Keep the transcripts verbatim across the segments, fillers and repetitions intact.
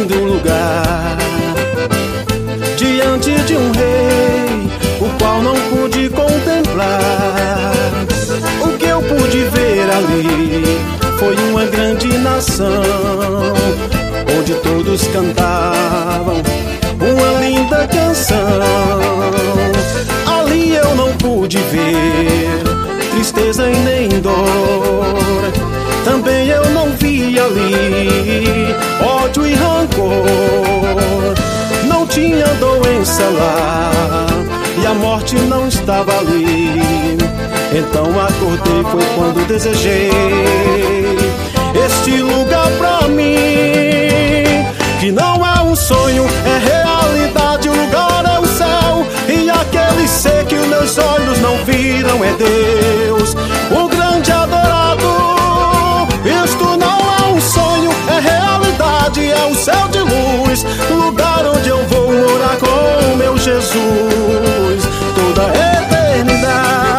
lindo lugar, diante de um rei, o qual não pude contemplar. O que eu pude ver ali foi uma grande nação, onde todos cantavam uma linda canção. Ali eu não pude ver tristeza e nem dor, também eu não vi ali ódio e rancor. Não tinha doença lá e a morte não estava ali. Então acordei, foi quando desejei este lugar pra mim, que não é um sonho, é realidade. O lugar é o céu, e aquele ser que os meus olhos não viram é Deus, o grande adorado. Isto não é um sonho, é realidade, é o céu de luz, lugar onde eu vou morar com meu Jesus toda a eternidade.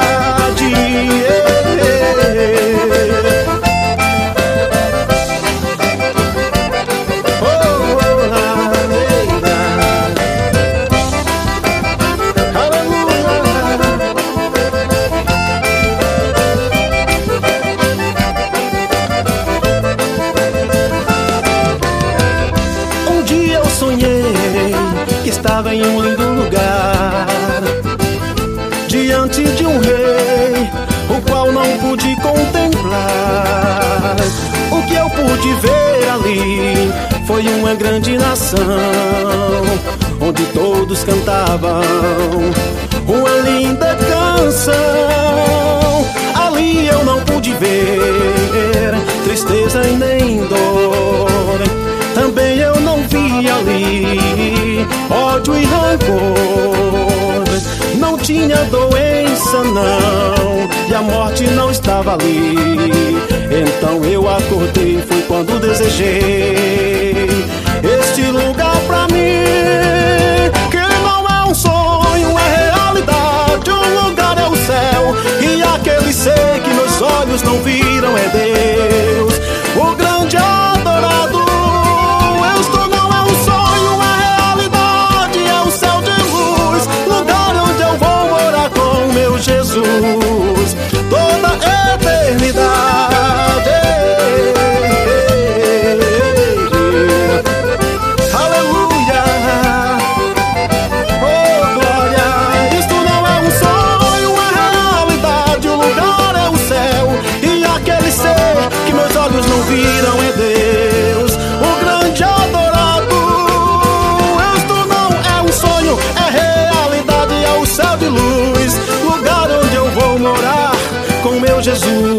Estava em um lindo lugar, diante de um rei, o qual não pude contemplar. O que eu pude ver ali foi uma grande nação, onde todos cantavam uma linda canção. Ali eu não pude ver tristeza e nem dor, também eu não vi ali ódio e rancor. Não tinha doença não, e a morte não estava ali. Então eu acordei, foi quando desejei este lugar pra mim, que não é um sonho, é realidade. O lugar é o céu, e aquele ser que meus olhos não viram é Deus, o grande adorado. Jesus, toda a eternidade. Aleluia, oh glória. Isto não é um sonho, é realidade. O lugar é o céu, e aquele ser que meus olhos não viram é Deus, o grande adorado. Isto não é um sonho, é realidade, é o céu de luz, lugar onde eu vou morar com meu Jesus.